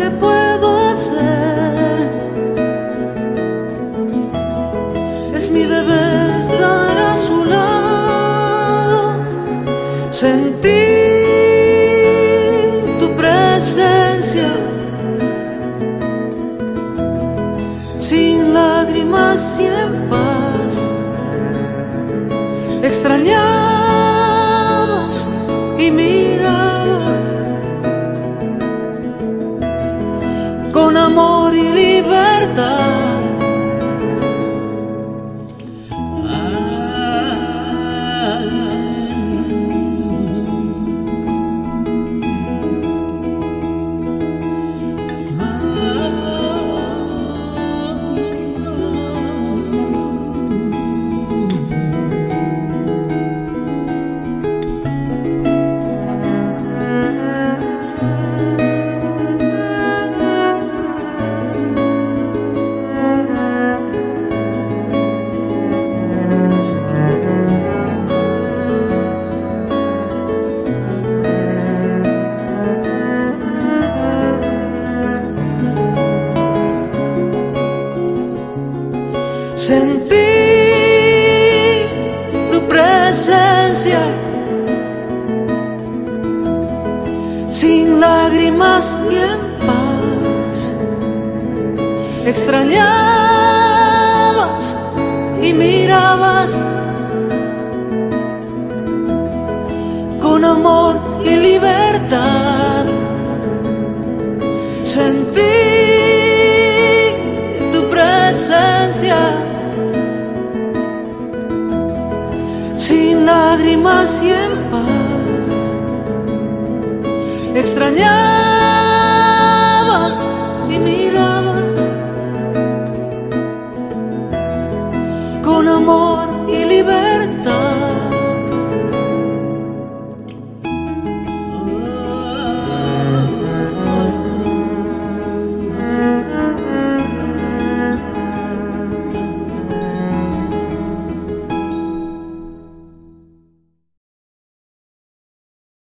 que puedo hacer. Es mi deber estar a su lado, sentir tu presencia, sin lágrimas y en paz. Extrañabas y mirabas con amor y libertad. Sentí tu presencia, sin lágrimas y en paz. Extrañabas y mirabas con amor y libertad. Sentí tu presencia, sin lágrimas y en paz. Extrañabas y mirabas con amor y libertad.